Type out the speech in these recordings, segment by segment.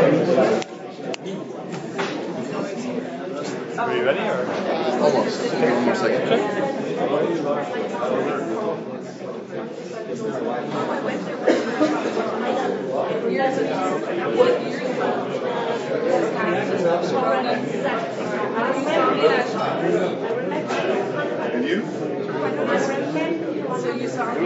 Are you ready? Or? Almost. One more second. And you? So you saw me.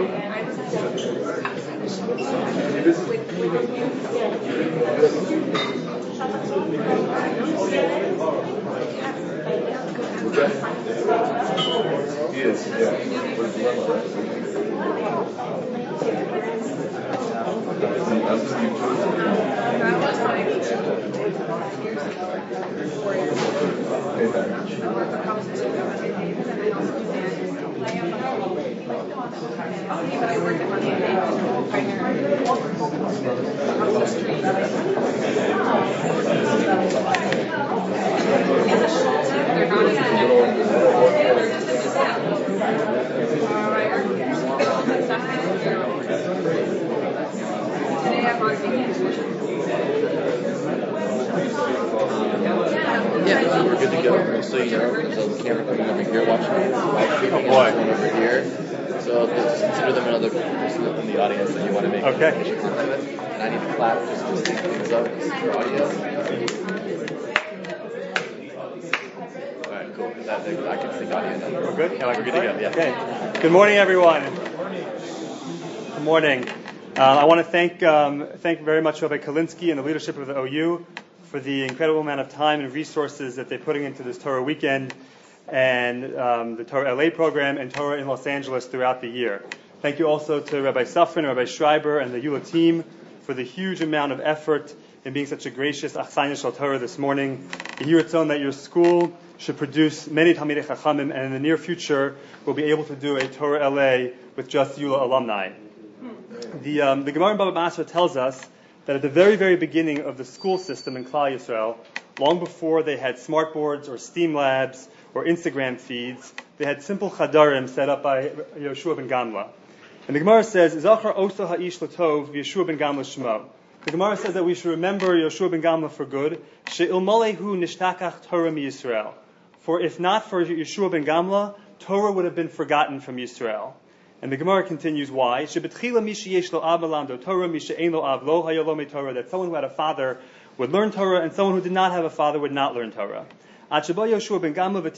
He is, yeah. But I work at Monday they're not as today I'm on vacation. Yeah, so we're good to go. Just so you know, there's a camera coming over here watching me. Oh boy. One over here. So just consider them another person in the audience that you want to make Okay. And I need to clap just to sync things up for audio. Alright, cool. I can sync audio now. We're good? Yeah, we're good to go. Yeah. Okay. Good morning, everyone. Good morning. I want to thank very much Rabbi Kalinsky and the leadership of the OU for the incredible amount of time and resources that they're putting into this Torah weekend and the Torah LA program and Torah in Los Angeles throughout the year. Thank you also to Rabbi Safran, Rabbi Schreiber, and the Eula team for the huge amount of effort in being such a gracious Achsanya Shel Torah this morning. Yehi Ratzon that your school should produce many Talmidei Chachamim, and in the near future we'll be able to do a Torah LA with just Eula alumni. The Gemara in Baba Basra tells us that at the very, very beginning of the school system in Klal Yisrael, long before they had smart boards or STEAM labs or Instagram feeds, they had simple chadarim set up by Yoshua ben Gamla. And the Gemara says, Zachar osa ha'ish l'tov Yoshua ben Gamla shmo. The Gemara says that we should remember Yoshua ben Gamla for good. She'ilmalehu nishtakach Torah mi Yisrael. For if not for Yoshua ben Gamla, Torah would have been forgotten from Yisrael. And the Gemara continues, why? That someone who had a father would learn Torah, and someone who did not have a father would not learn Torah. Until Yoshua ben Gamla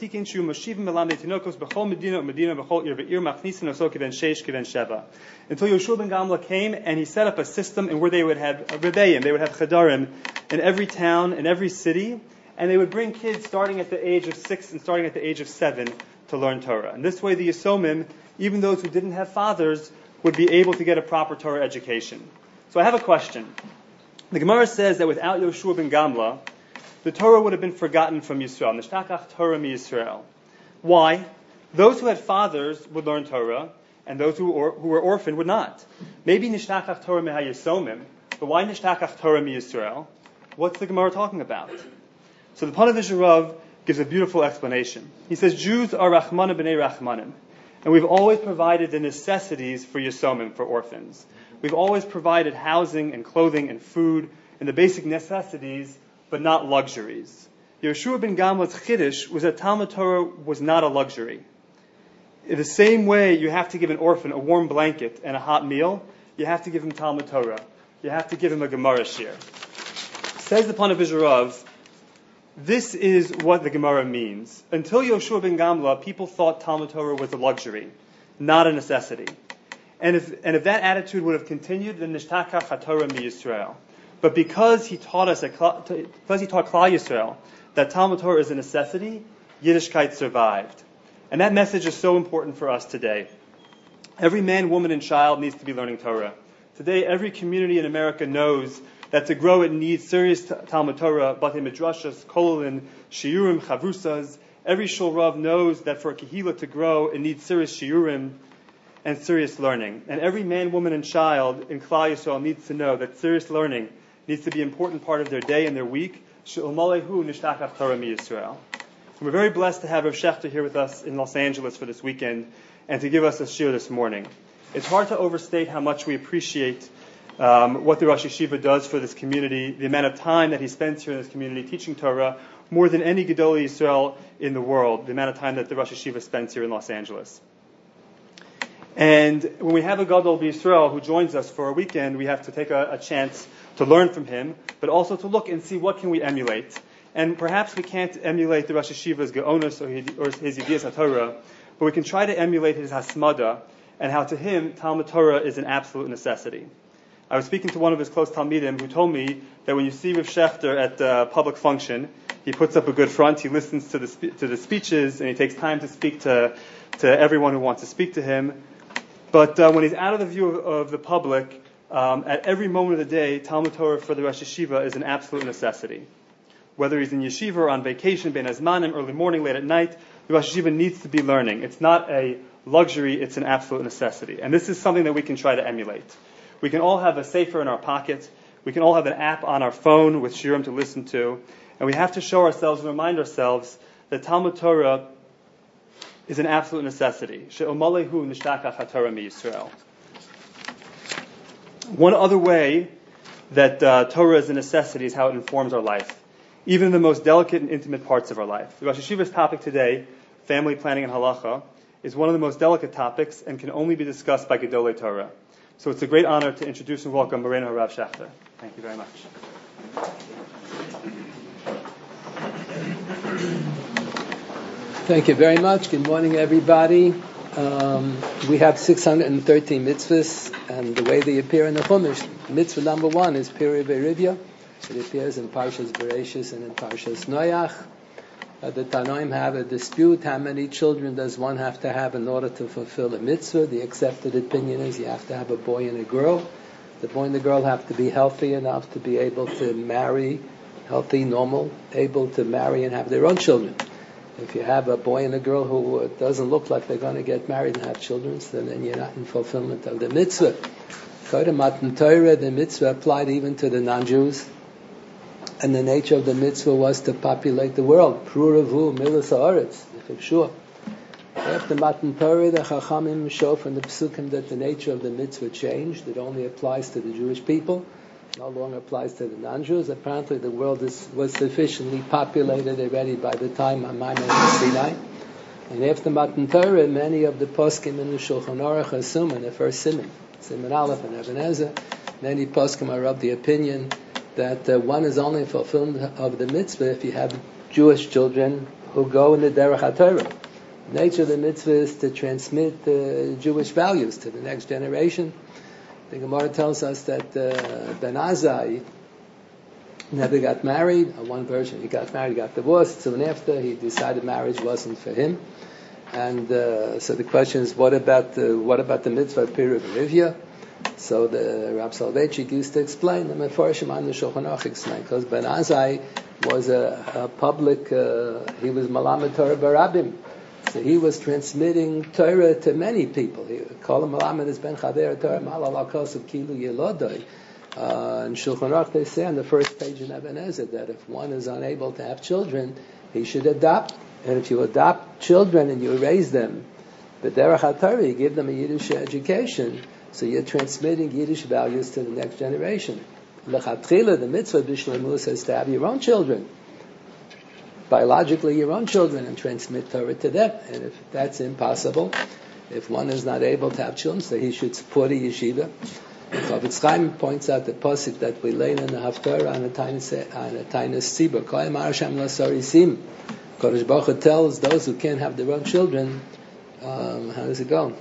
came and he set up a system in where they would have rebbeim, they would have chadarim in every town, in every city, and they would bring kids starting at the age of 6 and starting at the age of 7 to learn Torah. And this way the Yisomim, even those who didn't have fathers, would be able to get a proper Torah education. So I have a question. The Gemara says that without Yoshua ben Gamla, the Torah would have been forgotten from Yisrael. Nishtakach Torah mi Yisrael. Why? Those who had fathers would learn Torah, and those who were orphaned would not. Maybe Nishtakach Torah mi hayisomim, but why Nishtakach Torah mi Yisrael? What's the Gemara talking about? So the Panavish Rav gives a beautiful explanation. He says, Jews are Rachmanim b'nei Rachmanim. And we've always provided the necessities for Yisomim, for orphans. We've always provided housing and clothing and food and the basic necessities, but not luxuries. Yoshua ben Gamla's chiddush was that Talmud Torah was not a luxury. In the same way you have to give an orphan a warm blanket and a hot meal, you have to give him Talmud Torah. You have to give him a Gemara shir. Says the Panavish Rav, this is what the Gemara means. Until Yoshua ben Gamla, people thought Talmud Torah was a luxury, not a necessity. And if that attitude would have continued, then Nishtakach HaTorah mi Yisrael. But because he taught Klal Yisrael that Talmud Torah is a necessity, Yiddishkeit survived. And that message is so important for us today. Every man, woman, and child needs to be learning Torah. Today, every community in America knows that to grow it needs serious Talmud Torah, Batei Midrashas, Kollelin, Shiurim, Chavrusas. Every Shul Rav knows that for a Kehillah to grow, it needs serious Shiurim and serious learning. And every man, woman, and child in Klal Yisrael needs to know that serious learning needs to be an important part of their day and their week. She'ulmalehu nishtakach Torah mi Yisrael. We're very blessed to have Rav Shechter here with us in Los Angeles for this weekend and to give us a shir this morning. It's hard to overstate how much we appreciate what the Rosh Yeshiva does for this community, the amount of time that he spends here in this community teaching Torah, more than any Gedolei Yisrael in the world, the amount of time that the Rosh Yeshiva spends here in Los Angeles. And when we have a Gadol B'Yisrael who joins us for a weekend, we have to take a chance to learn from him, but also to look and see what can we emulate. And perhaps we can't emulate the Rosh Yeshiva's Ge'onus or his Yedias HaTorah, but we can try to emulate his Hasmada, and how to him Talmud Torah is an absolute necessity. I was speaking to one of his close Talmidim who told me that when you see Rav Shechter at a public function, he puts up a good front, he listens to the speeches, and he takes time to speak to everyone who wants to speak to him. But when he's out of the view of the public, at every moment of the day, Talmud Torah for the Rosh Yeshiva is an absolute necessity. Whether he's in yeshiva or on vacation, ben azmanim, early morning, late at night, the Rosh Yeshiva needs to be learning. It's not a luxury, it's an absolute necessity. And this is something that we can try to emulate. We can all have a sefer in our pocket. We can all have an app on our phone with shiurim to listen to. And we have to show ourselves and remind ourselves that Talmud Torah is an absolute necessity. She'omalehu nishtakach haTorah miYisrael. One other way that Torah is a necessity is how it informs our life, even in the most delicate and intimate parts of our life. The Rosh Yeshiva's topic today, family planning and halacha, is one of the most delicate topics and can only be discussed by Gedolei Torah. So it's a great honor to introduce and welcome Moreno Rav Shechter. Thank you very much. Thank you very much. Good morning, everybody. We have 613 mitzvahs, and the way they appear in the Chumash, mitzvah number 1 is Peri Verivya. It appears in Parshas Bereshis and in Parshas Noach. The Tanoim have a dispute: how many children does one have to have in order to fulfill a mitzvah? The accepted opinion is you have to have a boy and a girl. The boy and the girl have to be healthy enough to be able to marry, healthy, normal, able to marry and have their own children. If you have a boy and a girl who doesn't look like they're going to get married and have children, so then you're not in fulfillment of the mitzvah. According to Matan Torah, the mitzvah applied even to the non-Jews. And the nature of the mitzvah was to populate the world. Pruravu milas haaretz, if sure. After Matan Torah, the Chachamim show from the Psukim that the nature of the mitzvah changed. It only applies to the Jewish people. No longer applies to the non-Jews. Apparently the world was sufficiently populated already by the time of Maimon Sinai. And after Matan Torah, many of the poskim in the Shulchan Aruch assume in the first Siman Aleph and Even Ezer, many poskim are of the opinion that one is only fulfillment of the mitzvah if you have Jewish children who go in the Derech HaTorah. The nature of the mitzvah is to transmit Jewish values to the next generation. The Gemara tells us that Ben Azai never got married. One version, he got married, got divorced. Soon after, he decided marriage wasn't for him. And so the question is, what about the mitzvah period of Rivya? So the Rab Soloveitchik used to explain, the Mefarshim on the Shulchan Aruch explained, because Ben Azai was a public, he was Malamed Torah Barabim. So he was transmitting Torah to many people. He called him Malamed as Ben Chaver Torah Malal Akos of Kilu Yelodoi. In Shulchan Aruch they say on the first page in Even Ezer that if one is unable to have children, he should adopt. And if you adopt children and you raise them, the Derech HaTorah, you give them a Yiddish education, so you're transmitting Yiddish values to the next generation. L'chatchila, the mitzvah b'shleimus is to have your own children, biologically your own children, and transmit Torah to them. And if that's impossible, if one is not able to have children, so he should support a yeshiva. Chafetz Chaim points out the pasuk that we learn in the Haftarah on a Tainus Tzibur. Koyim Arasham Lasorisim. Kodesh Baruch Hu tells those who can't have their own children, how does it go?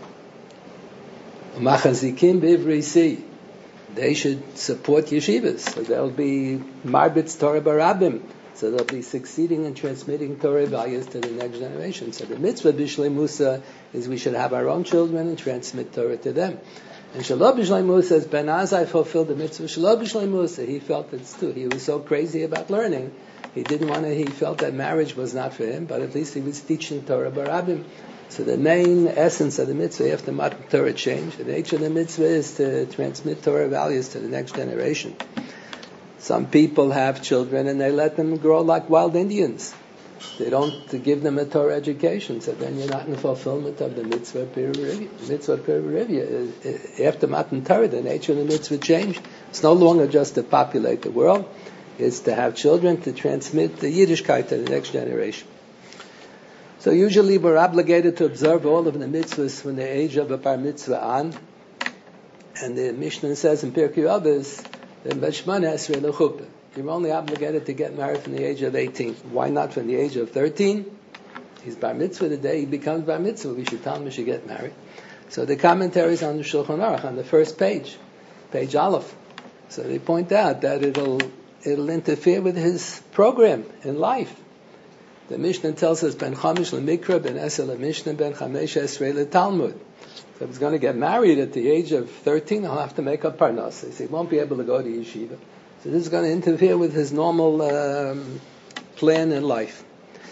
Machazikim b'Ivrisi. They should support yeshivas. So they'll be Marbitz Torah Barabim. So they'll be succeeding in transmitting Torah values to the next generation. So the mitzvah b'Shlei Musa is we should have our own children and transmit Torah to them. And Shalom b'Shlei Musa, as Ben Azai fulfilled the mitzvah Shalom b'Shlei Musa, he felt it's too. He was so crazy about learning. He felt that marriage was not for him, but at least he was teaching Torah Barabim. So the main essence of the mitzvah after Matan Torah changed. The nature of the mitzvah is to transmit Torah values to the next generation. Some people have children and they let them grow like wild Indians. they don't give them a Torah education, so then you're not in fulfillment of the mitzvah pirurivya. Mitzvah pirurivya, after Matan Torah, the nature of the mitzvah changed. It's no longer just to populate the world, it's to have children to transmit the Yiddishkeit to the next generation. So usually we're obligated to observe all of the mitzvahs from the age of a bar mitzvah on. And the Mishnah says in Pirkei Avos, you're only obligated to get married from the age of 18. Why not from the age of 13? He's bar mitzvah the day he becomes bar mitzvah. We should tell him he should get married. So the commentaries on the Shulchan Aruch, on the first page, page Aleph. So they point out that it'll interfere with his program in life. The Mishnah tells us, Ben Chamish leMikra, Ben Eser leMishnah, Ben Chamesh Esrei leTalmud. So if he's going to get married at the age of 13, he'll have to make up parnas. He won't be able to go to yeshiva. So this is going to interfere with his normal plan in life.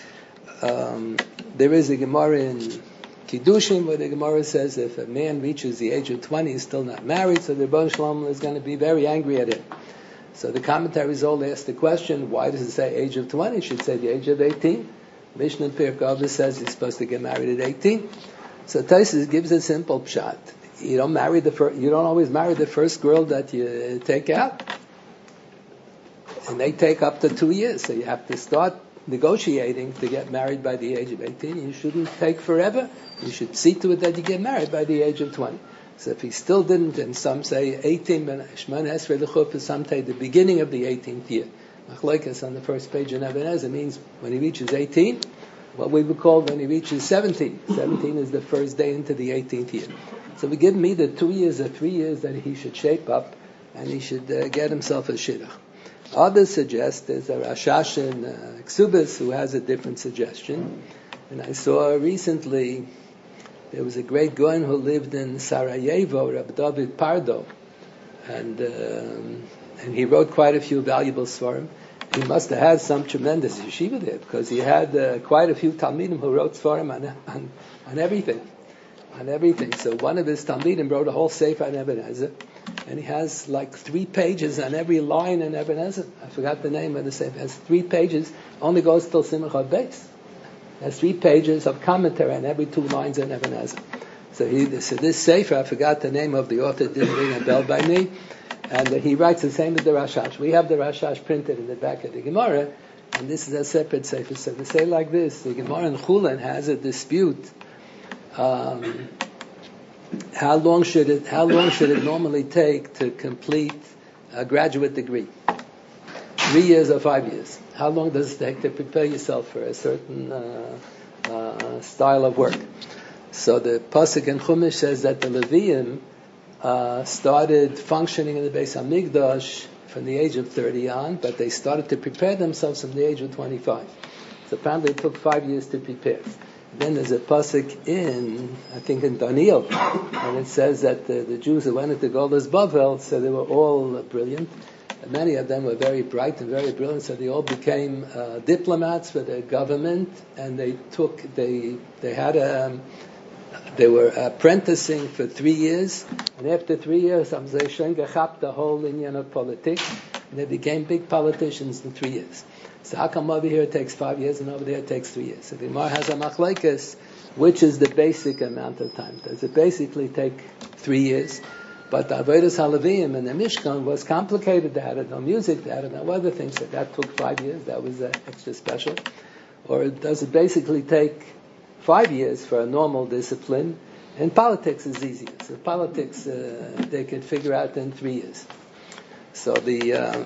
There is a Gemara in Kiddushin where the Gemara says if a man reaches the age of 20, he's still not married, so the Rebbeinu Shalom is going to be very angry at him. So the commentaries all ask the question, why does it say age of 20? It should say the age of 18. Mishnah Pirkei Avos says he's supposed to get married at 18. So Tosfos gives a simple pshat. You don't always marry the first girl that you take out. And they take up to 2 years. So you have to start negotiating to get married by the age of 18. You shouldn't take forever. You should see to it that you get married by the age of 20. So if he still didn't, and some say 18, some say the beginning of the 18th year. Machlokes on the first page in Even Ezer means when he reaches 18, what we would call when he reaches 17. 17 is the first day into the 18th year. So we give him either 2 years or 3 years that he should shape up, and he should get himself a shidduch. Others suggest there's a Rashash in Ksubis who has a different suggestion. And I saw recently there was a great Goen who lived in Sarajevo, Reb David Pardo, and he wrote quite a few valuable svarim. He must have had some tremendous yeshiva there, because he had quite a few Talmidim who wrote svarim on everything. On everything. So one of his Talmidim wrote a whole sefer on Even Ezer, and he has like 3 pages on every line in Even Ezer. I forgot the name of the sefer. It has 3 pages, only goes till Simcha Beis. Has 3 pages of commentary on every 2 lines in Even Ezer. So this sefer, I forgot the name of the author, didn't ring a bell by me, and he writes the same as the Rashash. We have the Rashash printed in the back of the Gemara, and this is a separate sefer. So to say like this, the Gemara in Chulin has a dispute. How long should it normally take to complete a graduate degree? 3 years or 5 years? How long does it take to prepare yourself for a certain style of work? So the Pasuk in Chumash says that the Leviim started functioning in the Beis Hamikdash from the age of 30 on, but they started to prepare themselves from the age of 25. So apparently it took 5 years to prepare. Then there's a pasuk in Daniel, and it says that the Jews who went into Goldas Bavel, so they were all brilliant. And many of them were very bright and very brilliant, so they all became diplomats for their government, and they were apprenticing for 3 years, and after 3 years, the whole Indian of politics, and they became big politicians in 3 years. So how come over here it takes 5 years and over there it takes 3 years? So the Gemara has a machlokes, which is the basic amount of time. Does it basically take 3 years? But the Avodas Halavim and the Mishkan was complicated. They had no music, they had no other things. So that took 5 years. That was extra special. Or does it basically take 5 years for a normal discipline? And politics is easier. So politics they could figure out in 3 years. So the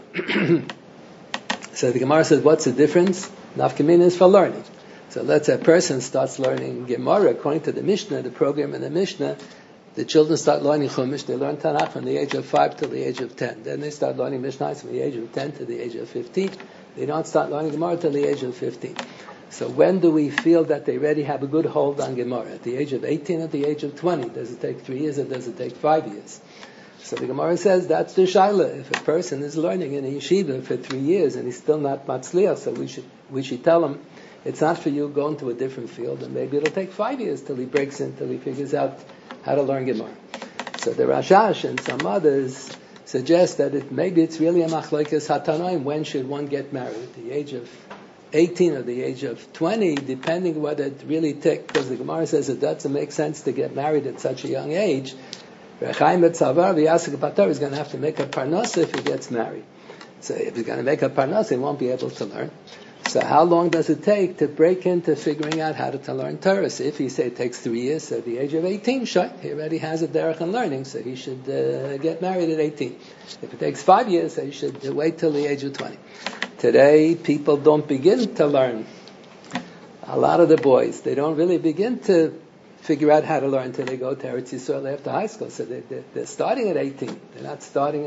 Gemara says, what's the difference? Nafkamina is for learning. So let's say a person starts learning Gemara according to the Mishnah, the program in the Mishnah. The children start learning Chumash. They learn Tanakh from the age of 5 to the age of 10. Then they start learning Mishnah from the age of 10 to the age of 15. They don't start learning Gemara till the age of 15. So when do we feel that they already have a good hold on Gemara? At the age of 18, at the age of 20? Does it take 3 years or does it take 5 years? So the Gemara says that's the shaila. If a person is learning in a yeshiva for 3 years and he's still not matzliach, so we should tell him it's not for you. Go into a different field, and maybe it'll take 5 years till he breaks in, till he figures out how to learn Gemara. So the Rashash and some others suggest that maybe it's really a machlokes hatanoim. When should one get married? At the age of 18 or the age of 20, depending whether it really takes, because the Gemara says it doesn't make sense to get married at such a young age. Rechaim Betzavar v'Yasek Pator is going to have to make a parnasa if he gets married. So if he's going to make a parnasa, he won't be able to learn. So how long does it take to break into figuring out how to learn Torah? So if he say it takes 3 years, so at the age of 18, he already has a derech in learning, so he should get married at 18. If it takes 5 years, so he should wait till the age of 20. Today, people don't begin to learn. A lot of the boys, they don't really begin to figure out how to learn until they go to Eretz Yisrael after high school. So they're starting at 18. They're not starting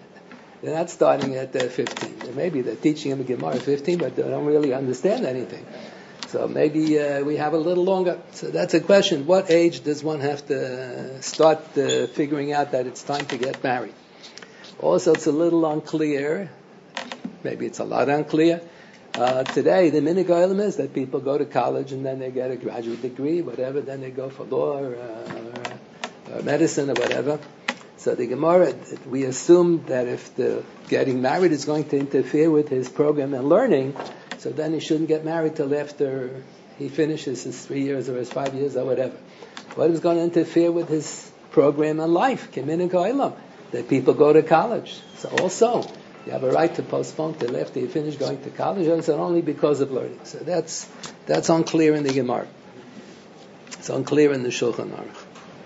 at 15. Maybe they're teaching them a Gemara at 15, but they don't really understand anything. So maybe we have a little longer. So that's a question. What age does one have to start figuring out that it's time to get married? Also, it's a little unclear. Maybe it's a lot unclear. Today, the minhag ha'olam is that people go to college and then they get a graduate degree, whatever, then they go for law or medicine or whatever. So the Gemara, we assume that if the getting married is going to interfere with his program and learning, so then he shouldn't get married till after he finishes his 3 years or his 5 years or whatever. What is going to interfere with his program and life? Minhag ha'olam, that people go to college. So also, you have a right to postpone till after you finish going to college, or is it only because of learning? So that's unclear in the Gemara. It's unclear in the Shulchan Aruch.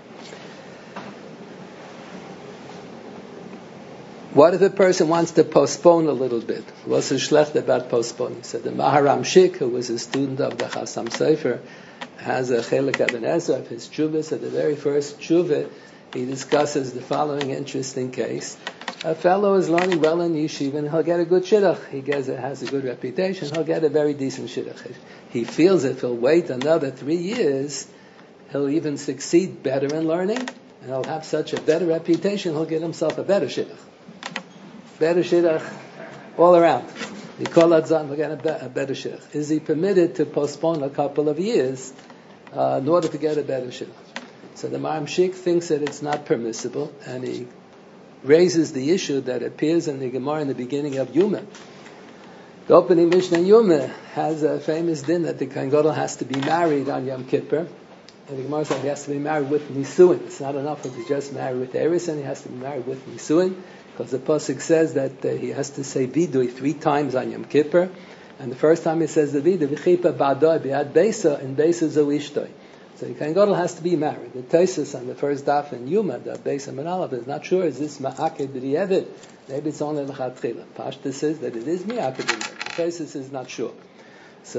What if a person wants to postpone a little bit? What's so schlecht about postponing? So the Maharam Shik, who was a student of the Chassam Sofer, has a Chelik Eben Ezra of his Tshuvah. So the very first Tshuvah, he discusses the following interesting case. A fellow is learning well in yeshiva and he'll get a good shidduch. He has a good reputation. He'll get a very decent shidduch. He feels if he'll wait another 3 years, he'll even succeed better in learning and he'll have such a better reputation, he'll get himself a better shidduch. Better shidduch all around. He call Adzan, we'll get a better shidduch. Is he permitted to postpone a couple of years in order to get a better shidduch? So the Maharam Shik thinks that it's not permissible, and he raises the issue that appears in the Gemara in the beginning of Yuma. The opening Mishnah in Yuma has a famous din that the Kohen Gadol has to be married on Yom Kippur. And the Gemara says he has to be married with Nisuin. It's not enough if he's just married with Erison, he has to be married with Nisuin, because the Pasuk says that he has to say Vidui 3 times on Yom Kippur. And the first time he says the Vidui, V'chipa ba'adoi bi'ad beisa, and beisa zo ishtoi. So the Kohen Gadol has to be married. The Tosfos on the first daf in Yuma, the Beis Amanalav, is not sure, is this ma'aked b'di'evet? Maybe it's only l'chatchila. Pashta says that it is ma'aked b'di'evet. The Tosfos is not sure. So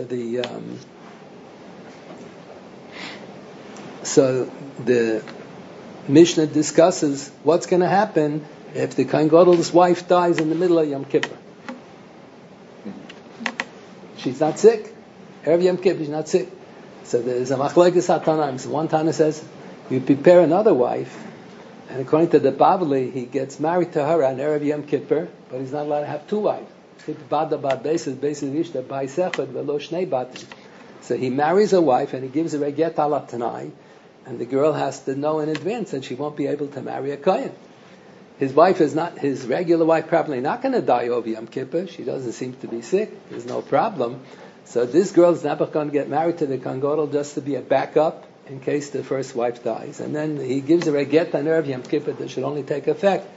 the Mishnah discusses what's going to happen if the Kohen Gadol's wife dies in the middle of Yom Kippur. She's not sick. Erev Yom Kippur, she's not sick. So there's a machlokes hatanaim. So one Tana says, you prepare another wife, and according to the Bavli, he gets married to her on Erev Yom Kippur, but he's not allowed to have 2 wives. So he marries a wife, and he gives her a get ala tanai, and the girl has to know in advance that she won't be able to marry a kohen. His wife is not, his regular wife probably not going to die over Yom Kippur. She doesn't seem to be sick. There's no problem. So this girl's never going to get married to the Kohen Gadol just to be a backup in case the first wife dies. And then he gives her a get on Erev Yom Kippur that should only take effect.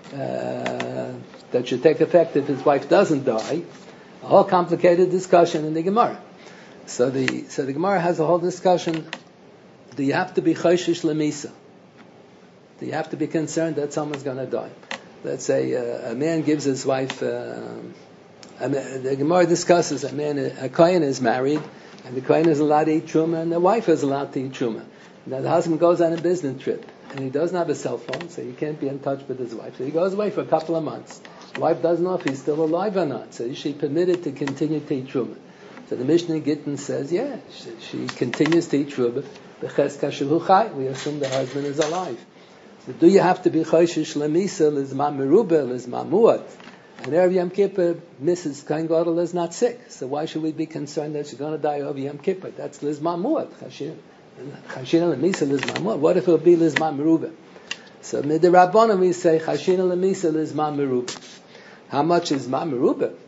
That should take effect if his wife doesn't die. A whole complicated discussion in the Gemara. So the Gemara has a whole discussion. Do you have to be choshish lemisa? Do you have to be concerned that someone's going to die? Let's say a man gives his wife. The Gemara discusses a kohen is married, and the kohen is allowed to eat truma, and the wife is allowed to eat truma. Now the husband goes on a business trip, and he doesn't have a cell phone, so he can't be in touch with his wife. So he goes away for a couple of months. The wife doesn't know if he's still alive or not, so is she permitted to continue to eat truma? So the Mishnah Gittin says, yeah, she continues to eat truma. We assume the husband is alive. So do you have to be choshish lemisa lizman merubah lizman muat? And Erev Yom Kippur, Mrs. Kohen Gadol is not sick, so why should we be concerned that she's going to die over Yom Kippur? That's lizman muat. Chashina lemisa lizman muat. What if it will be lizman merubah? So midrabanan we say chashina lemisa lizman merubah. How much is man merubah?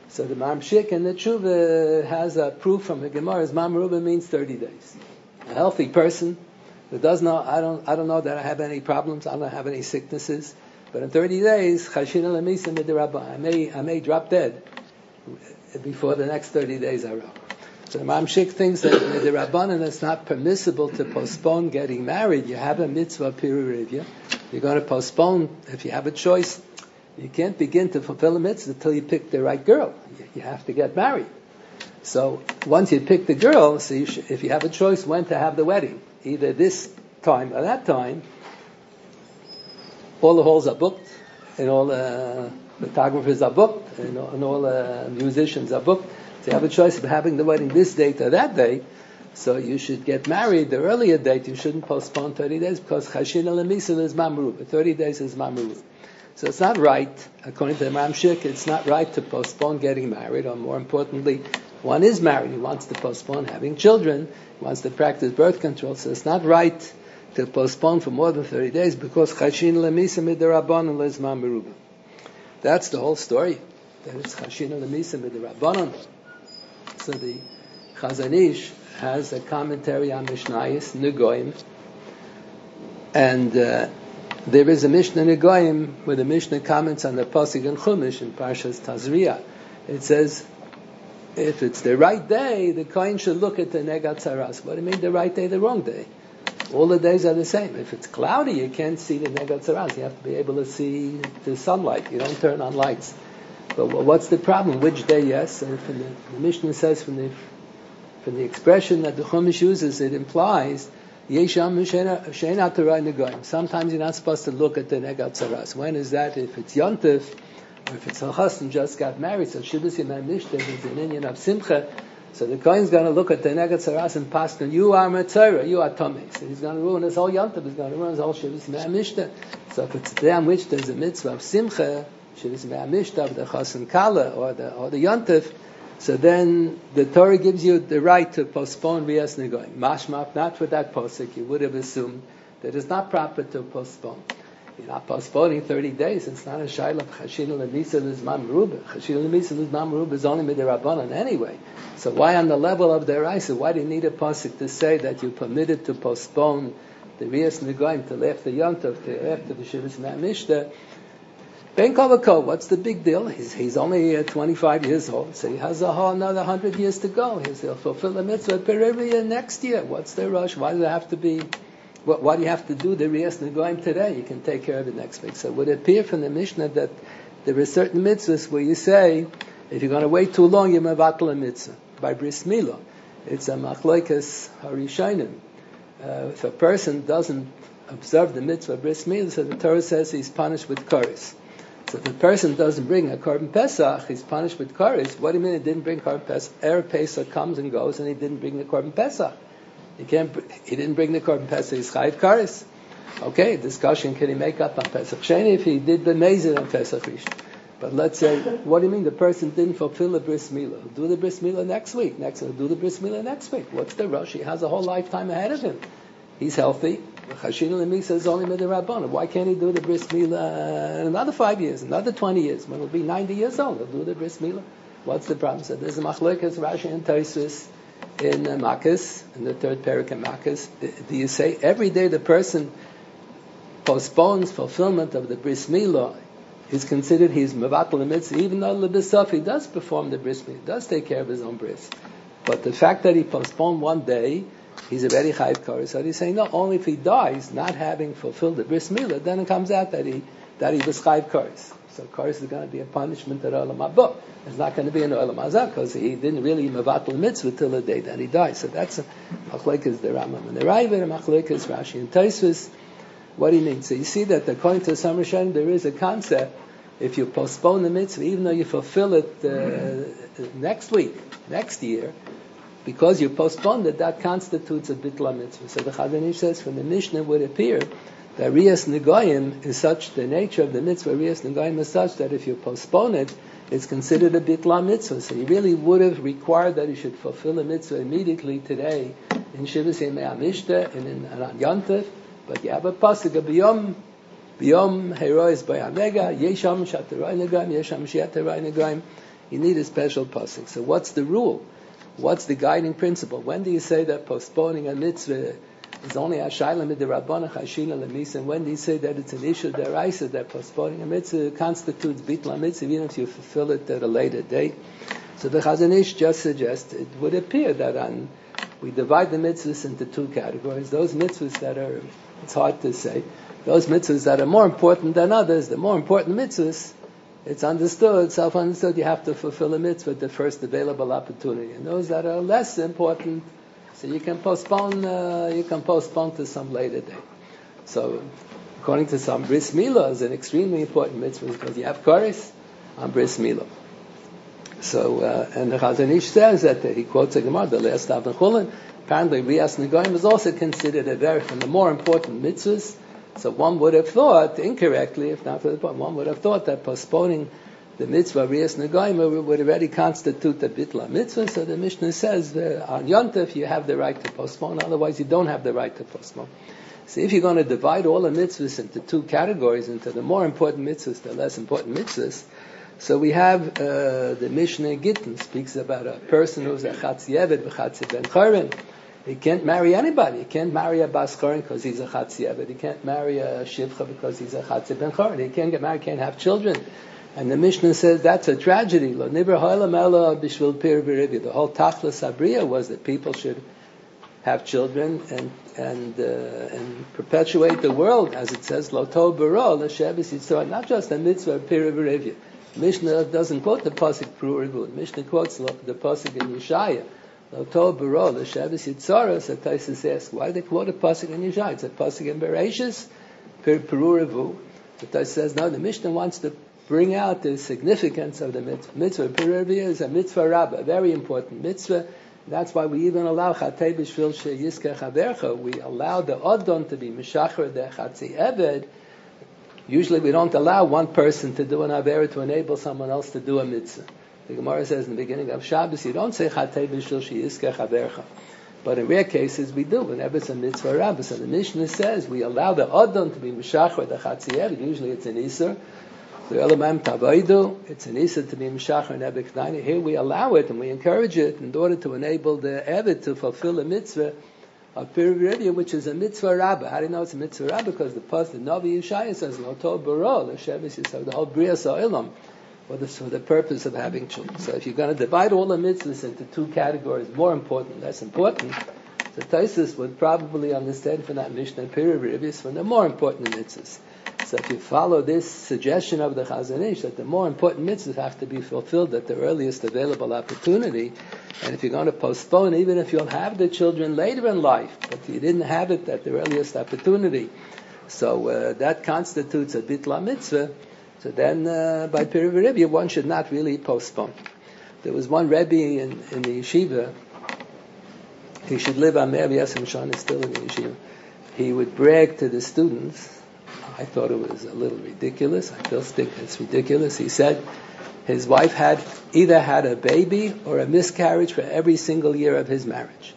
So the Mamshik and the Tshuva has a proof from the Gemara. Zman Meruba means 30 days. A healthy person who does not, I don't know that I have any problems, I don't have any sicknesses, but in 30 days, Chashina Lemisa Midirabban, I may drop dead before the next 30 days are up. So the Mamshik thinks that Midirabbanan it's not permissible to postpone getting married. You have a mitzvah pirurivya. You're going to postpone, if you have a choice, you can't begin to fulfill a mitzvah until you pick the right girl. You have to get married. So once you pick the girl, so if you have a choice when to have the wedding, either this time or that time, all the halls are booked, and all the photographers are booked, and all the musicians are booked. So you have a choice of having the wedding this date or that date. So you should get married the earlier date. You shouldn't postpone 30 days because Chashina Lemisa is Mamruba. 30 days is Mamruba. So it's not right, according to the Mamshik, it's not right to postpone getting married, or more importantly, one is married, he wants to postpone having children, he wants to practice birth control, so it's not right to postpone for more than 30 days because Chashin Lemisa Midirabbanan Lezman Meruba. That's the whole story. That it's Chashin Lemisa Midirabbanan. So the Chazon Ish has a commentary on Mishnayos Negoim, and there is a Mishnah Negoim where the Mishnah comments on the Pasuk in Chumash in Parshas Tazria. It says, if it's the right day, the Kohen should look at the Negat Saras. What do you mean the right day, the wrong day? All the days are the same. If it's cloudy, you can't see the Negat Saras. You have to be able to see the sunlight. You don't turn on lights. But what's the problem? Which day, yes? And the Mishnah says from the expression that the Chumash uses, it implies sometimes you're not supposed to look at the Negat Saras. When is that? If it's Yontif, or if it's a chassan just got married, so Shivas Yemei Mishta is an Indian of Simcha, so the Kohen's going to look at the Negat Saras and Paskin, you are Metzora, you are Tomei. So he's going to ruin his whole Yontif, he's going to ruin his whole Shivas Yemei Mishta. So if it's the day on which there's a mitzvah of Simcha, Shivas Yemei Mishta, of the chassan Kala, or the Yontif, so then the Torah gives you the right to postpone Riyas Negoim. Mashmaf, not with that posuk, you would have assumed that it's not proper to postpone. You're not postponing 30 days. It's not a shayla of Chashina Lemisa Lizman Meruba. Chashina Lemisa Lizman Meruba is only Midirabbanan anyway. So why on the level of the Raisa, why do you need a posuk to say that you're permitted to postpone the Riyas Negoim till after Yom Tov, till after the Shivas Ma'amishta? Ben Kovako, what's the big deal? He's only 25 years old, so he has another 100 years to go. He'll fulfill the mitzvah Perivia next year. What's the rush? Why does it have to be? Why do you have to do the Riyas Negoim today? You can take care of it next week. So it would appear from the Mishnah that there are certain mitzvahs where you say, if you're going to wait too long, you're mevatel a mitzvah. By Bris Milah, it's a machlokas harishonim. If a person doesn't observe the mitzvah Bris Milah, so the Torah says he's punished with koris. So if the person doesn't bring a Korban Pesach, he's punished with Koris. What do you mean he didn't bring Korban Pesach? Erev Pesach comes and goes, and he didn't bring the Korban Pesach. He didn't bring the Korban Pesach. He's Chayiv Koris. Okay, discussion: can he make up on Pesach Sheni if he did the Mezid on Pesach Rishon? But let's say, what do you mean the person didn't fulfill the Bris Milah? He'll do the Bris Milah next week. He'll do the Bris Milah next week. What's the rush? He has a whole lifetime ahead of him. He's healthy. Chashina Lemisa is only Midirabbanan. Why can't he do the Bris Milah in another 5 years, another 20 years? When he'll be 90 years old, he'll do the Bris Milah. What's the problem? So there's a Machlokes Rashi and Tosfos in Makkas, in the third parak in Makkas. Do you say every day the person postpones fulfillment of the Bris Milah is considered he's mevatel mitzvah, even though lebesaf he does perform the Bris Milah, does take care of his own bris. But the fact that he postponed one day, he's a very chayiv koris. So he's saying, no, only if he dies not having fulfilled the bris milah, then it comes out that he was chayiv koris. So koris is going to be a punishment at olam haba. It's not going to be an olam hazah because he didn't really mevatel mitzvah till the day that he dies. So that's a machlokes the Rambam and the Raiva, and machlokes Rashi and Tosfos. What do you mean? So you see that according to some Rishonim there is a concept. If you postpone the mitzvah, even though you fulfill it next week, next year, because you postponed it, that constitutes a bitla mitzvah. So the Chazon Ish says from the Mishnah would appear that Riyas Negoim is such, the nature of the mitzvah Riyas Negoim is such that if you postpone it, it's considered a bitla mitzvah. So he really would have required that he should fulfill a mitzvah immediately today in Shivas Yemei Mishta and on Yontif. But you have a pasuk of biyom herois by Amega, Yesham Shaterai Negoim, Yesham Shiaterai Negoim. You need a special pasuk. So what's the rule? What's the guiding principle? When do you say that postponing a mitzvah is only a shayla midirabbanah chashina lemisa? And when do you say that it's an issue deraisa, that postponing a mitzvah constitutes bitla mitzvah, even if you fulfill it at a later date? So the Chazon Ish just suggests it would appear that we divide the mitzvahs into two categories. Those mitzvahs that are, it's hard to say, those mitzvahs that are more important than others, the more important mitzvahs, it's understood, self-understood, you have to fulfill a mitzvah at the first available opportunity. And those that are less important, so you can postpone to some later date. So, according to some, Bris Milah is an extremely important mitzvah because you have Koris on Bris Milah. So, and the Chazon Ish says that he quotes a Gemara, the last Avnei Chulin. Apparently, Riyas Negoyim is also considered a very from the more important mitzvahs. So one would have thought, incorrectly, if not for the point, one would have thought that postponing the mitzvah Riyas Negoyim would already constitute a bitla mitzvah. So the Mishnah says on Yontif you have the right to postpone, otherwise you don't have the right to postpone. So if you're going to divide all the mitzvahs into two categories, into the more important mitzvahs, the less important mitzvahs, so we have the Mishnah Gittin speaks about a person who's a Chatzi Eved v'Chatzi Ben Chorin. He can't marry anybody. He can't marry a Bas Chorin because he's a Chatzi Eved. He can't marry a Shivcha because he's a Chatzi Ben Chorin. He can't get married, can't have children. And the Mishnah says that's a tragedy. Lo nibra ha'olam ela b'shvil pir v'rivya. The whole Tachlis Abriya was that people should have children and perpetuate the world, as it says, Lo tov b'ro l'shevis yitzor. Not just a mitzvah of pir v'rivya. Mishnah doesn't quote the pasuk Pru. Mishnah quotes the pasuk in Yeshaya. Lo tov b'ro l'shevis yitzor. So Taisus asks, why do they quote a pasuk in Yeshaya? It's a pasuk in Bereshis, Pru Revu. So Taisus says, no, the Mishnah wants to bring out the significance of the mitzvah. Mitzvah Pru Revu is a mitzvah rabbah, a very important mitzvah. That's why we even allow Chatei B'Shvil She'yizkeh Chavercha. We allow the Odon to be Mishacher the Chatzi Eved. Usually we don't allow one person to do an Avera to enable someone else to do a mitzvah. The Gemara says in the beginning of Shabbos, you don't say Chatei B'Shvil She'yizkeh Chavercha. But in rare cases we do, whenever it's a mitzvah rabbah. So the Mishnah says we allow the Odon to be Mishacher the Chatzi Eved. Usually it's an Isur. The Elamam Tavaidu, it's an Isur to be Mishacher and Ebek Nani. Here we allow it and we encourage it in order to enable the Eved to fulfill a mitzvah of Pir V'Rivya, which is a mitzvah rabbah. How do you know it's a mitzvah rabbah? Because the Navi Yeshaya says, Lo tov b'ro, l'shevis yisrael, the whole Bria Sa'olam, for the purpose of having children. So if you're going to divide all the mitzvahs into two categories, more important, less important, the Taisus would probably understand from that Mishnah Pir V'Rivya is from the more important mitzvahs. So if you follow this suggestion of the Chazon Ish that the more important mitzvahs have to be fulfilled at the earliest available opportunity, and if you're going to postpone, even if you'll have the children later in life, but you didn't have it at the earliest opportunity, so that constitutes a bitla mitzvah, so then by Pir V'Rivya one should not really postpone. There was one Rebbe in the yeshiva, he should live on Me'av Yassim Shon, is still in the yeshiva. He would brag to the students. I thought it was a little ridiculous. I still think it's ridiculous. He said his wife had either had a baby or a miscarriage for every single year of his marriage.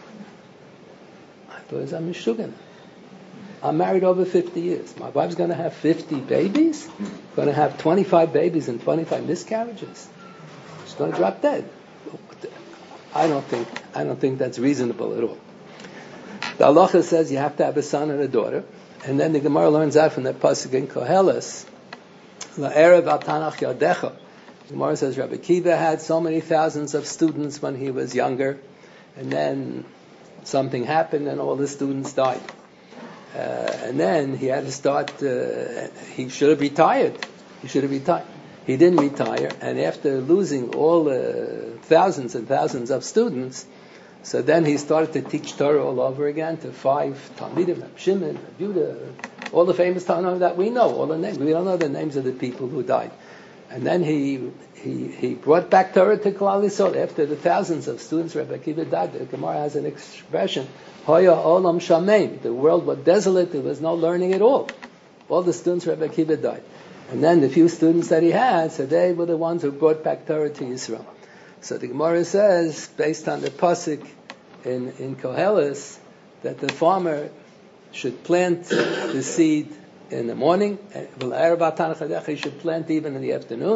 I thought it was a mishugan. I'm married over 50 years. My wife's going to have 50 babies? Going to have 25 babies and 25 miscarriages? She's going to drop dead. I don't think that's reasonable at all. The halacha says you have to have a son and a daughter. And then the Gemara learns out from that pasuk in Koheles, La'erev al Tanach Yadecha. The Gemara says Rabbi Kiva had so many thousands of students when he was younger, and then something happened and all the students died. And then he had to start, he should have retired. He didn't retire, and after losing all thousands and thousands of students, so then he started to teach Torah all over again to 5 Talmidim, Reb Shimon, Reb Yehuda, all the famous Talmidim that we know, all the names. We don't know the names of the people who died. And then he brought back Torah to Klal Yisrael after the thousands of students. Rabbi Akiva died. The Gemara has an expression, Hoya Olam Shameim. The world was desolate. There was no learning at all. All the students Rabbi Akiva died. And then the few students that he had, so they were the ones who brought back Torah to Yisrael. So the Gemara says, based on the pasuk in Koheles, that the should plant the seed in the morning. He should plant even in the afternoon.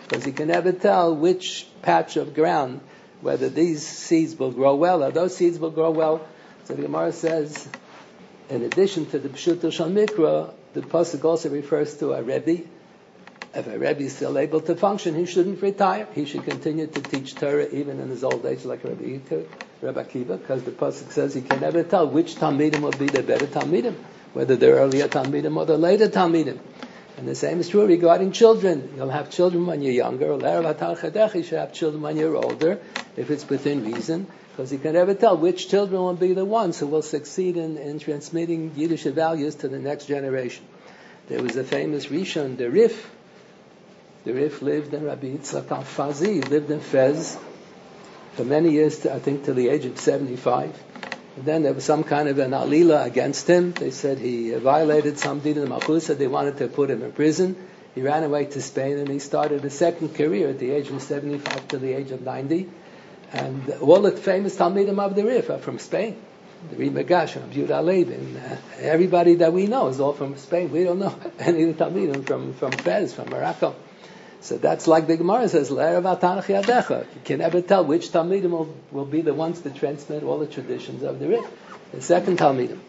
because you can never tell which patch of ground, whether these seeds will grow well or those seeds will grow well. So the Gemara says, in addition to the Pshuto Shal Mikra, the pasuk also refers to a Rebbe. If a Rebbe is still able to function, he shouldn't retire. He should continue to teach Torah even in his old age, like Rabbi Akiva, because the pasuk says he can never tell which Talmidim will be the better Talmidim, whether they're earlier Talmidim or the later Talmidim. And the same is true regarding children. You'll have children when you're younger. You should have children when you're older, if it's within reason, because you can never tell which children will be the ones who will succeed in transmitting Yiddish values to the next generation. There was a famous Rishon, the Rif. The Rif lived in Rabbi Yitzchak Al-Fazi. He lived in Fez for many years, I think till the age of 75. And then there was some kind of an alila against him. They said he violated some din of Machusa. They wanted to put him in prison. He ran away to Spain and he started a second career at the age of 75 to the age of 90. And all the famous Talmidim of the Rif are from Spain. The Ri Magash, and Yehuda Leib, and everybody that we know is all from Spain. We don't know any of the Talmidim from Fez, from Morocco. So that's like the Gemara says, L'erev Tanach Yadecha. You can never tell which Talmidim will be the ones to transmit all the traditions of the Rif. The second Talmidim.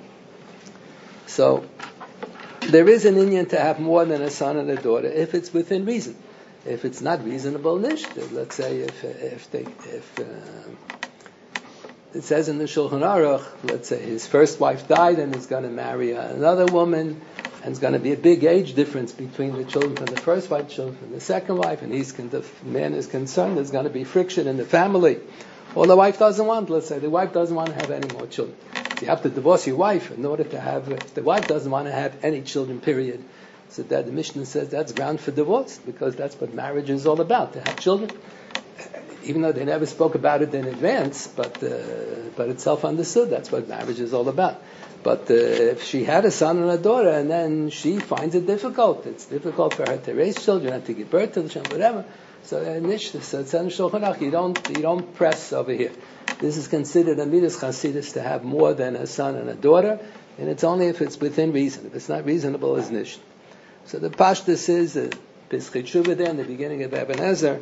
So there is an inyan to have more than a son and a daughter if it's within reason. If it's not reasonable, nisht. Let's say if it says in the Shulchan Aruch, let's say his first wife died and he's going to marry another woman, and it's going to be a big age difference between the children from the first wife, children from the second wife, and the man is concerned there's going to be friction in the family. Or the wife doesn't want, let's say, the wife doesn't want to have any more children. So you have to divorce your wife in order to have, if the wife doesn't want to have any children, period. So that the Mishnah says that's ground for divorce, because that's what marriage is all about, to have children. Even though they never spoke about it in advance, but it's self-understood, that's what marriage is all about. But if she had a son and a daughter, and then she finds it difficult, it's difficult for her to raise children and to give birth to the children, whatever. So it's in Shulchan Aruch, you don't press over here. This is considered a midas chasidus to have more than a son and a daughter, and it's only if it's within reason. If it's not reasonable, it's nish. So the Pashtus is Pischei Teshuva there in the beginning of Eben Ezer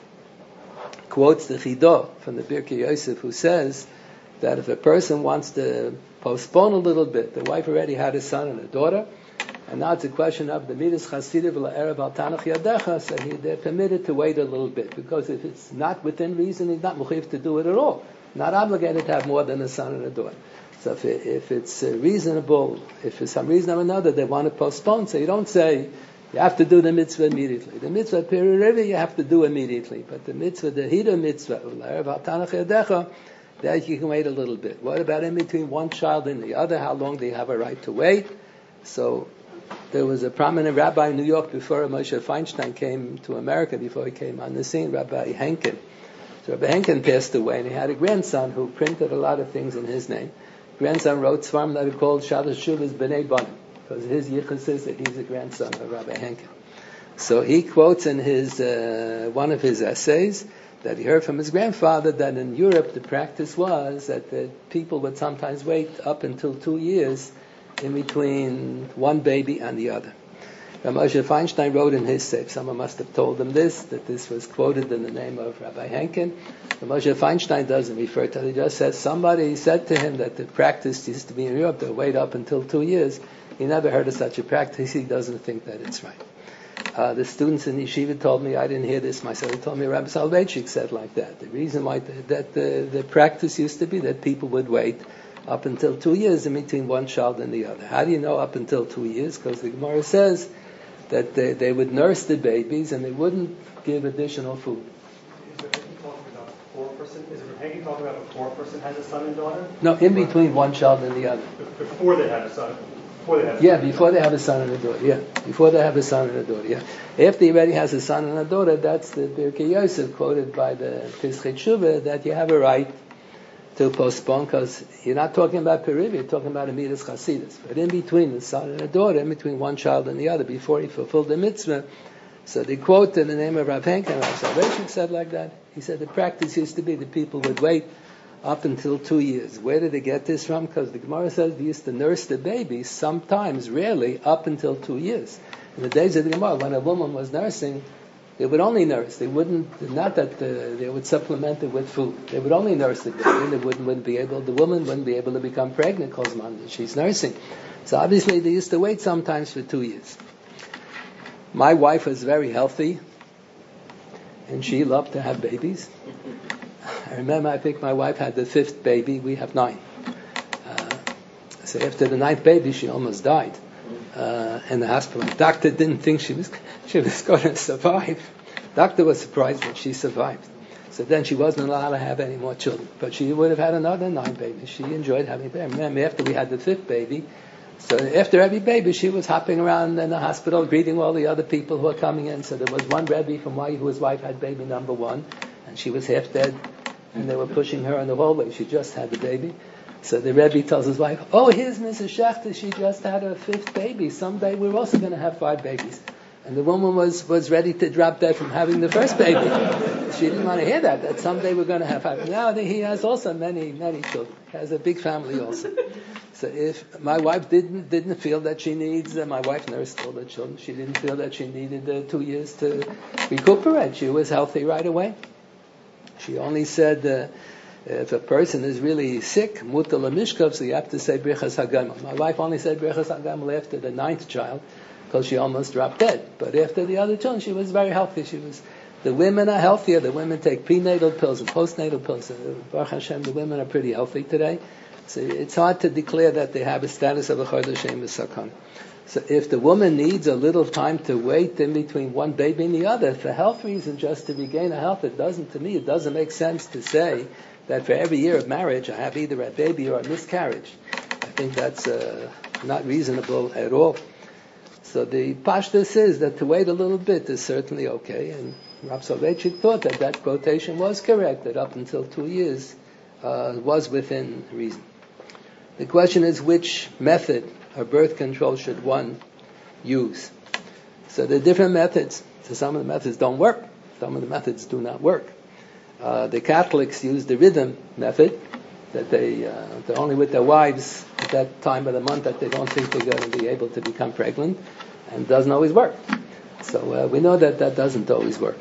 quotes the Chidah from the Birkei Yosef, who says that if a person wants to postpone a little bit, the wife already had a son and a daughter, and now it's a question of the midas chasidiv l'erev al tanach yadecha, so they're permitted to wait a little bit, because if it's not within reason, he's not mechuyev to do it at all, not obligated to have more than a son and a daughter. So if it's reasonable, if for some reason or another they want to postpone, so you don't say you have to do the mitzvah immediately. The mitzvah period you have to do immediately, but the mitzvah, the hida mitzvah, l'erev al tanach yadecha, that you can wait a little bit. What about in between one child and the other? How long do you have a right to wait? So there was a prominent rabbi in New York before Moshe Feinstein came to America, before he came on the scene, Rabbi Henkin. So Rabbi Henkin passed away, and he had a grandson who printed a lot of things in his name. Grandson wrote svarim that are called Shadas Shuvas B'nai Banim, because his yichus is that he's a grandson of Rabbi Henkin. So he quotes in his one of his essays that he heard from his grandfather that in Europe the practice was that the people would sometimes wait up until 2 years in between one baby and the other. Moshe Feinstein wrote in his sefer, someone must have told him this, that this was quoted in the name of Rabbi Henkin. Moshe Feinstein doesn't refer to it, he just says somebody said to him that the practice used to be in Europe to wait up until 2 years. He never heard of such a practice, he doesn't think that it's right. The students in yeshiva told me, I didn't hear this myself, they told me Rabbi Soloveitchik said like that. The reason why that the practice used to be that people would wait up until 2 years in between one child and the other. How do you know up until 2 years? Because the Gemara says that they would nurse the babies and they wouldn't give additional food. Is it Hagee talking about before a person has a son and daughter? No, in between one child and the other. Before they have a son. Before they have a son and a daughter. Yeah, before they have a son and a daughter. Yeah, after he already has a son and a daughter, that's the Birkei Yosef quoted by the Pischei Teshuva that you have a right to postpone, because you're not talking about period, you're talking about a midas chasidus. But in between the son and a daughter, in between one child and the other, before he fulfilled the mitzvah, so the quote in the name of Rav Henkin, Rav Soloveitchik said like that. He said the practice used to be that people would wait up until 2 years. Where did they get this from? Because the Gemara says they used to nurse the baby sometimes, rarely, up until 2 years. In the days of the Gemara, when a woman was nursing, They would only nurse. They wouldn't, not that they would supplement it with food. They would only nurse the baby. The woman wouldn't be able to become pregnant because she's nursing. So obviously they used to wait sometimes for 2 years. My wife was very healthy, and she loved to have babies. I remember, I think my wife had the 5th baby. We have 9. So after the 9th baby, she almost died in the hospital. The doctor didn't think she was going to survive. Doctor was surprised that she survived. So then she wasn't allowed to have any more children. But she would have had another 9 babies. She enjoyed having babies. Remember, after we had the 5th baby, so after every baby, she was hopping around in the hospital, greeting all the other people who were coming in. So there was one Rebbe from Hawaii whose wife had baby number 1, and she was half dead, and they were pushing her in the hallway. She just had the baby. So the Rebbe tells his wife, "Oh, here's Mrs. Schechter. She just had her 5th baby. Someday we're also going to have 5 babies." And the woman was ready to drop dead from having the first baby. She didn't want to hear that someday we're going to have 5. Now he has also many children. He has a big family also. So if my wife didn't feel that she needs, my wife nursed all the children. She didn't feel that she needed 2 years to recuperate. She was healthy right away. She only said, if a person is really sick, mutal mishkav, so you have to say Birchas Hagamel. My wife only said Birchas Hagamel after the 9th child, because she almost dropped dead. But after the other children, she was very healthy. The women are healthier. The women take prenatal pills and postnatal pills. Baruch Hashem, the women are pretty healthy today. So it's hard to declare that they have a status of a Chod Hashem v'Sakon. So if the woman needs a little time to wait in between one baby and the other, for health reasons, just to regain her health, it doesn't make sense to say that for every year of marriage I have either a baby or a miscarriage. I think that's not reasonable at all. So the Pashta says that to wait a little bit is certainly okay, and Rav Soloveitchik thought that quotation was correct, that up until 2 years was within reason. The question is, which method of birth control should one use? So there are different methods. So some of the methods don't work. Some of the methods do not work. The Catholics use the rhythm method, that they're only with their wives at that time of the month that they don't think they're going to be able to become pregnant, and it doesn't always work. So we know that doesn't always work.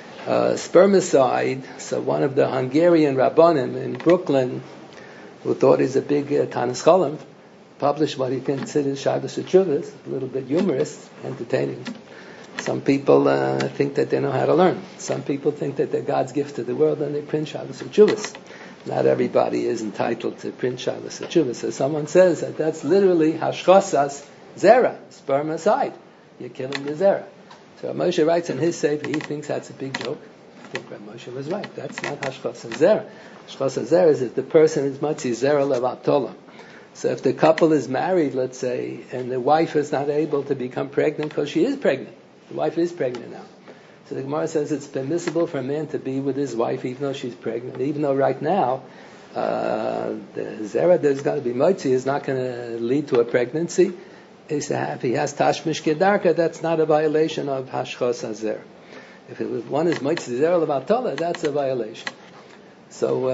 Spermicide, so one of the Hungarian Rabbanim in Brooklyn, who thought he's a big Tanis Cholim, published what he considers Shabbos Teshuvos, a little bit humorous, entertaining. Some people think that they know how to learn. Some people think that they're God's gift to the world and they print Shabbos Teshuvos. Not everybody is entitled to print Shabbos Teshuvos. So someone says that that's literally Hashchosas Zera, spermicide. You're killing the Zera. So Rav Moshe writes in his Sefer, he thinks that's a big joke. I think Rav Moshe was right. That's not Hashchosas Zera. Hashchosas Zera is if the person is Matzi Zera Levatola. So if the couple is married, let's say, and the wife is not able to become pregnant because she is pregnant. The wife is pregnant now. So the Gemara says it's permissible for a man to be with his wife even though she's pregnant, even though right now the Zera there's going to be Motzi is not going to lead to a pregnancy. If he has Tashmish Kedarka, that's not a violation of Hashchos HaZer. If one is Motzi Zera Levatola, that's a violation. So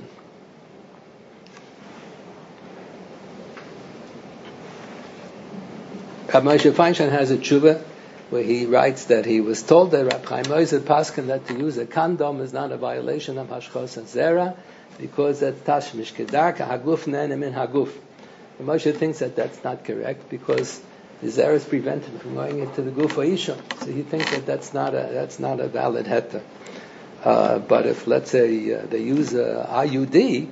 Rav Moshe Feinstein has a tshuva where he writes that he was told that Rav Chaim Ozer Paskin that to use a condom is not a violation of Hashchos HaZera because that's Tashmish Kedarka Haguf Ne'enim min Haguf. Rav Moshe thinks that that's not correct because the Zera is prevented from going into the Guf Ha'isha. So he thinks that that's not a valid heter. But if let's say they use IUD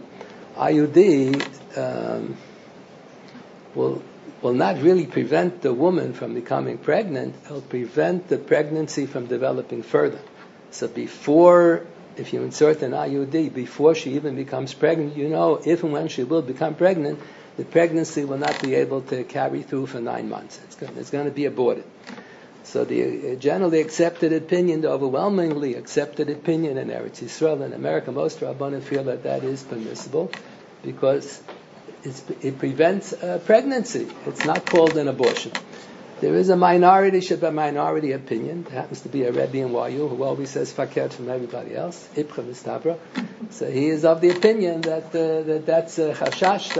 will not really prevent the woman from becoming pregnant. It'll prevent the pregnancy from developing further. So if you insert an IUD before she even becomes pregnant, if and when she will become pregnant, the pregnancy will not be able to carry through for 9 months. It's going to be aborted. So the generally accepted opinion, the overwhelmingly accepted opinion in Eretz Yisrael and America, most Rabbanim feel that is permissible because it prevents pregnancy. It's not called an abortion. There is a minority opinion. There happens to be a Rebbe in YU who always says fakert from everybody else. Ipcha v'stabra. So he is of the opinion that that's a chashash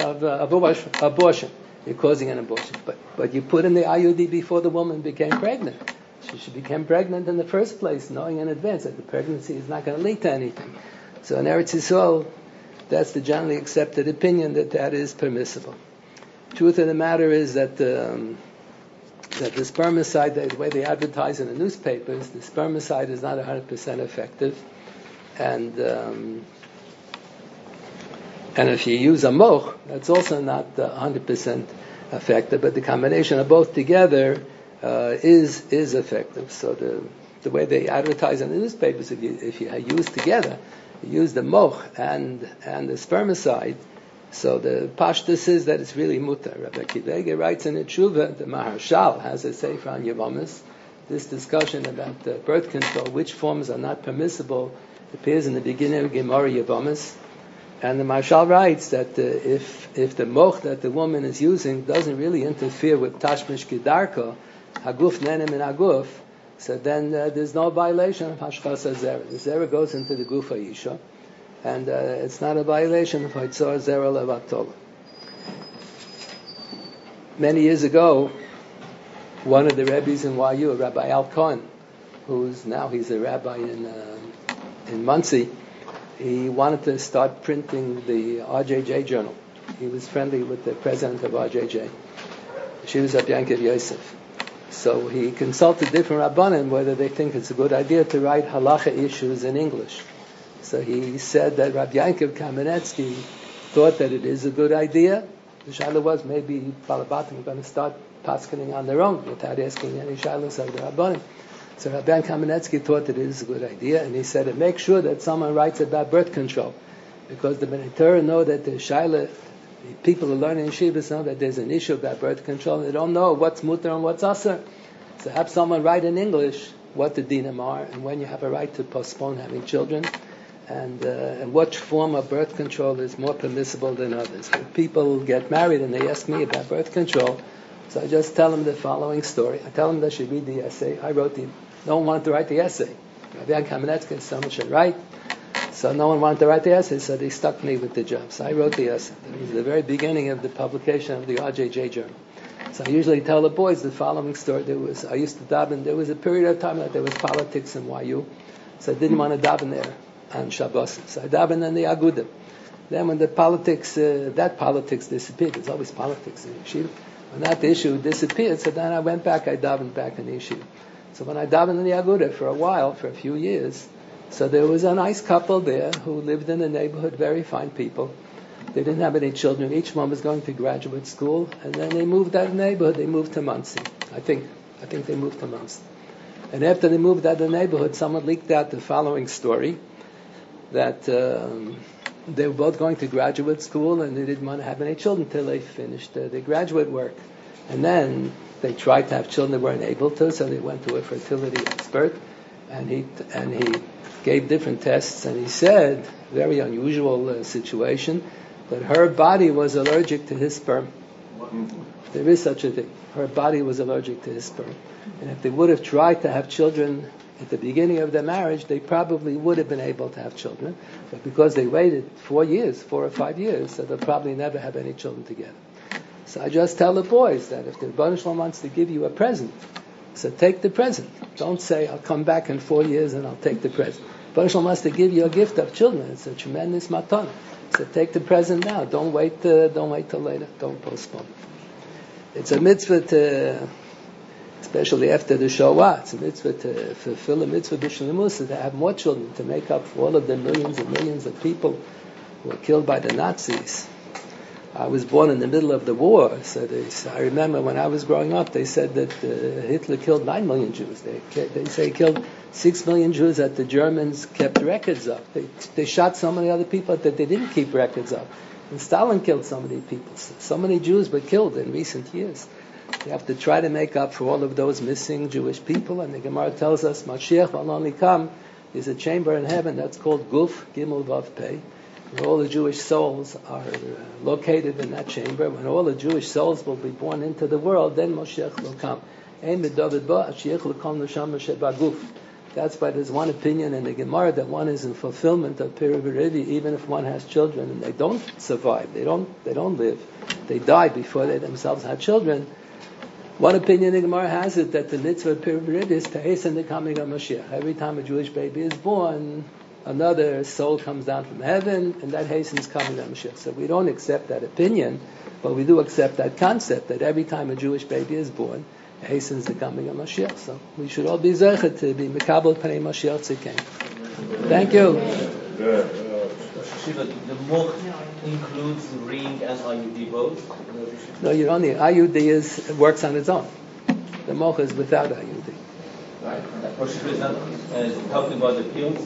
of abortion. You're causing an abortion. But you put in the IUD before the woman became pregnant. She became pregnant in the first place, knowing in advance that the pregnancy is not going to lead to anything. So in Eretz Yisrael, that's the generally accepted opinion that is permissible. Truth of the matter is that the spermicide, the way they advertise in the newspapers, the spermicide is not 100% effective, and if you use a moch, that's also not 100% effective. But the combination of both together is effective. So the way they advertise in the newspapers, if you use together, you use the moch and the spermicide. So the pashtus is that it's really mutar. Rabbi Akiva writes in the Tshuva, the Maharshal has a sefer on Yevamis. This discussion about birth control, which forms are not permissible, appears in the beginning of Gemara Yevamis. And the Maharshal writes that if the moch that the woman is using doesn't really interfere with tashmish kedarko, haguf nenem in haguf, so then there's no violation of hashchas zera. The zera goes into the guf ha'isha, and it's not a violation of haitzor zera levatol. Many years ago, one of the rabbis in YU, Rabbi Al Cohen, he's a rabbi in Monsey, he wanted to start printing the RJJ journal. He was friendly with the president of RJJ. She was Rabbi Yankov Yosef. So he consulted different rabbanim whether they think it's a good idea to write halacha issues in English. So he said that Rabbi Yankov Kamenetsky thought that it is a good idea. The shaila was maybe Balabatim are going to start paskening on their own without asking any shailas of the rabbanim. So Rabbi Kamenetsky thought that it is a good idea, and he said, and make sure that someone writes about birth control, because the Bnei Torah know that the shaila, people who learn in yeshivas know that there's an issue about birth control, and they don't know what's mutar and what's asar. So have someone write in English what the dinim are, and when you have a right to postpone having children, and what form of birth control is more permissible than others. When people get married and they ask me about birth control, so I just tell them the following story. I tell them they should read the essay. No one wanted to write the essay. Rabbi Kamenetsky, someone should write. So no one wanted to write the essay, so they stuck me with the job. So I wrote the essay. It was the very beginning of the publication of the RJJ journal. So I usually tell the boys the following story. I used to daven. There was a period of time that there was politics in YU, so I didn't want to daven there on Shabbos. So I davened in the Agudah. Then when that politics disappeared, there's always politics in yeshiva. When that issue disappeared, so then I went back, I davened back in the yeshiva. So when I davened in the Agudah for a while, for a few years, so there was a nice couple there who lived in the neighborhood, very fine people. They didn't have any children. Each one was going to graduate school, and then they moved out of the neighborhood. They moved to Monsey. I think they moved to Monsey. And after they moved out of the neighborhood, someone leaked out the following story, that they were both going to graduate school, and they didn't want to have any children until they finished their graduate work. And then they tried to have children, they weren't able to, so they went to a fertility expert, and he gave different tests, and he said, very unusual situation, that her body was allergic to his sperm. There is such a thing. Her body was allergic to his sperm. And if they would have tried to have children at the beginning of their marriage, they probably would have been able to have children. But because they waited 4 or 5 years, so they'll probably never have any children together. So I just tell the boys that if the Rebbeinu Shalom wants to give you a present, so take the present. Don't say, I'll come back in 4 years and I'll take the present. Rebbeinu Shalom wants to give you a gift of children. It's a tremendous matana. So take the present now. Don't wait till later. Don't postpone. It's a mitzvah to, especially after the Shoah, it's a mitzvah to fulfill a mitzvah b'shlemus, to have more children, to make up for all of the millions and millions of people who were killed by the Nazis. I was born in the middle of the war, so I remember when I was growing up, they said that Hitler killed 9 million Jews. They say he killed 6 million Jews that the Germans kept records of. They shot so many other people that they didn't keep records of. And Stalin killed so many people. So many Jews were killed in recent years. You have to try to make up for all of those missing Jewish people. And the Gemara tells us, Mashiach will only come. There's a chamber in heaven that's called Guf, Gimel, Vav, Pei, where all the Jewish souls are located in that chamber. When all the Jewish souls will be born into the world, then Mashiach will come. That's why there's one opinion in the Gemara that one is in fulfillment of Peri V'Revi, even if one has children and they don't survive, they don't live, they die before they themselves have children. One opinion the Gemara has it that the mitzvah of Piriv is to hasten the coming of Mashiach. Every time a Jewish baby is born, another soul comes down from heaven, and that hastens coming of Mashiach. So we don't accept that opinion, but we do accept that concept that every time a Jewish baby is born, it hastens the coming of Mashiach. So we should all be zeichet to be mekabel pnei Mashiach tzidkein. Thank you. Shiva, the moch includes ring and IUD both? No, you're only IUD works on its own. The moch is without IUD. Right. Shiva is not talking about the pills?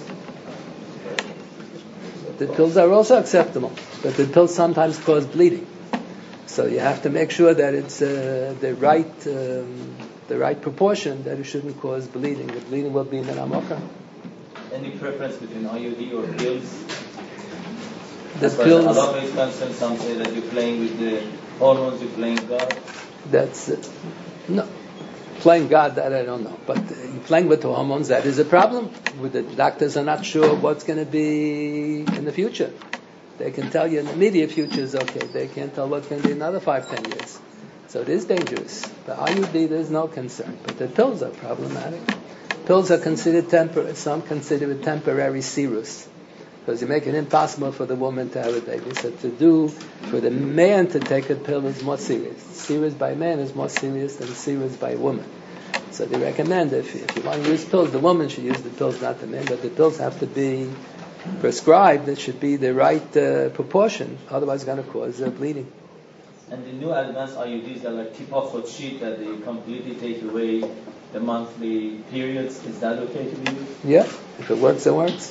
The pills are also acceptable, but the pills sometimes cause bleeding. So you have to make sure that it's the right proportion, that it shouldn't cause bleeding. The bleeding will be in the namocha. Any preference between IUD or pills? The as far pills. As Allah is concerned, some say that you're playing with the hormones, you're playing God. That's no. Playing God, that I don't know. But playing with the hormones, that is a problem. The doctors are not sure what's going to be in the future. They can tell you in the immediate future is okay. They can't tell what's going to be in another 5-10 years. So it is dangerous. The IUD, there's no concern. But the pills are problematic. Pills are considered temporary. Some consider it temporary serous, because you make it impossible for the woman to have a baby. So for the man to take a pill is more serious. Serious by man is more serious than serious by woman. So they recommend if you want to use pills, the woman should use the pills, not the man. But the pills have to be prescribed. It should be the right proportion. Otherwise, it's going to cause bleeding. And the new advanced IUDs are like Tipa Chotshit, that they completely take away the monthly periods. Is that okay to be used? Yeah, if it works, it works.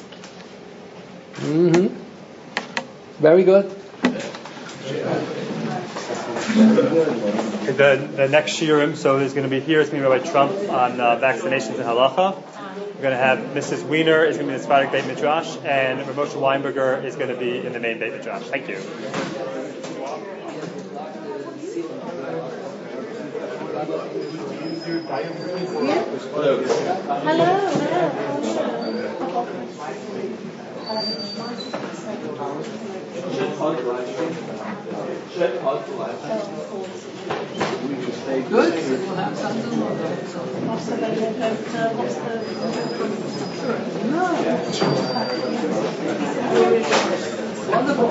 Very good. The next shiurim, so there's going to be here, it's going to be Rabbi Trump on vaccinations and halacha. We're going to have Mrs. Wiener is going to be in the Sephardic Beit Midrash, and Rav Moshe Weinberger is going to be in the main Beit Midrash. Thank you. Good. We'll have something. Wonderful.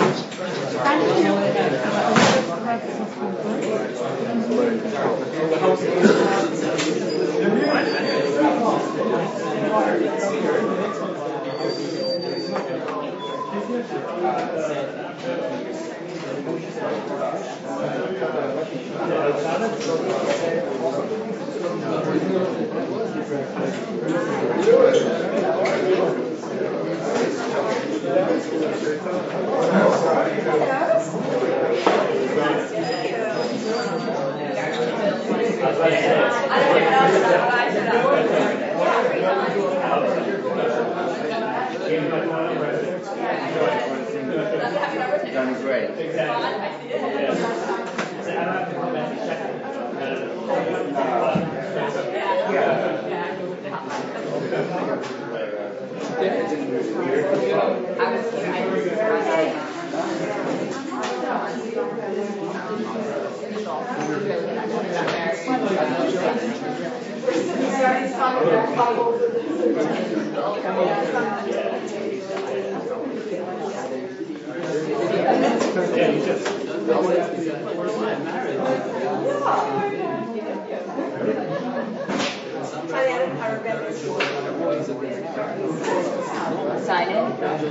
Sign in?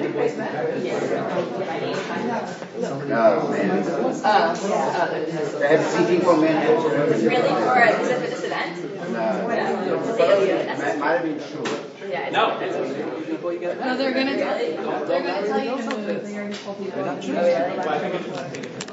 They have seating for men. Really? Is it for this event? No. Might have been true. Yeah. No, they're gonna tell you to move. They already told you. Oh, really?